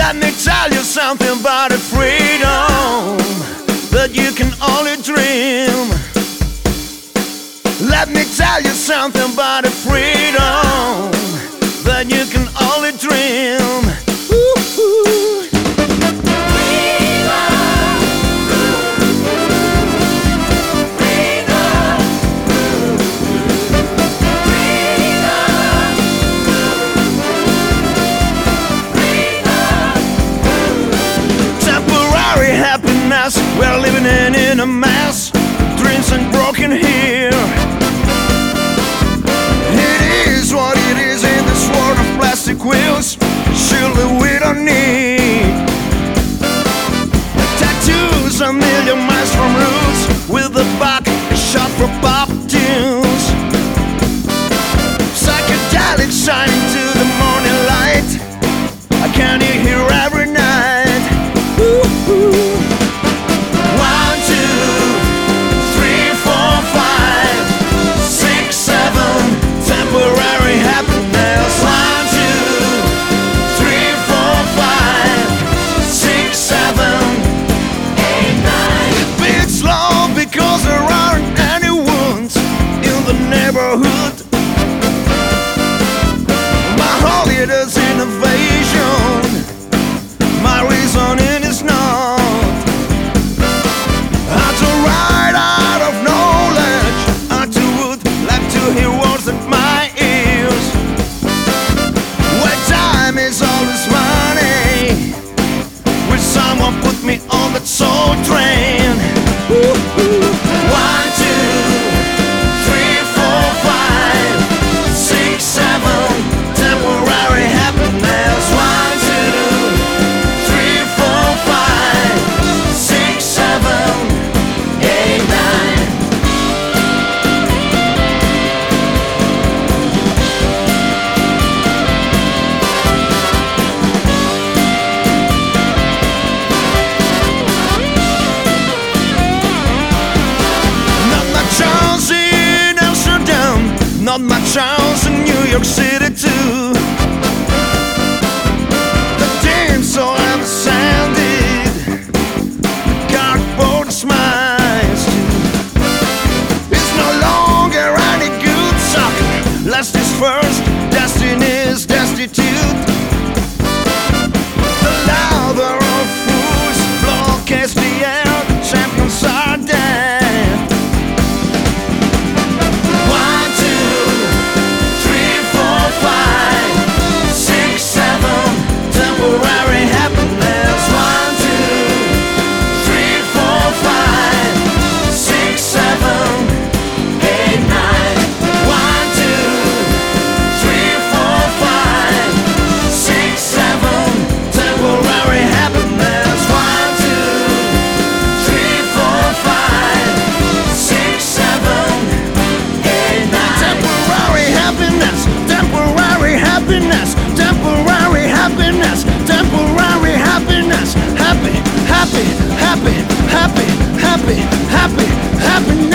Let me tell you something about the freedom that you can only dream. Let me tell you something about the freedom that you can only dream. Ooh. We're living in a mess, dreams and broken here. It is what it is in this world of plastic wheels. Surely we don't need tattoos a million miles from roots, with a back shot for pop tunes. Psychedelics shining to the morning light. I can't hear every night. Ooh. My holiday is innovation. My reasoning is not how to ride out of knowledge. I too would like to hear words at my ears. Where time is always money, will someone put me on that soul train? Ooh. 1, 2, 3, 4, 5, 6, 7. Temporary happiness. 1, 2, 3, 4, 5, 6, 7, 8, 9. Not much chance in Amsterdam, not much chance in New York City too. The team's so understanding, cardboard smiles too. It's no longer any good soccer. Last is first, destiny's destitute. The louder of fools blockades the air, the champions are dead. 1, 2, 3, 4, 5, 6, 7. Temporary happiness. 1, 2, 3, 4, 5, 6, 7, 8, 9. 1, 2, 3, 4, 5, 6, 7. Temporary happiness. 1, 2, 3, 4, 5, 6, 7, 8, 9. Temporary happiness. Temporary happiness. Temporary happiness. Temporary happiness. Happy, happy, happy, happy, happy, happy, happiness.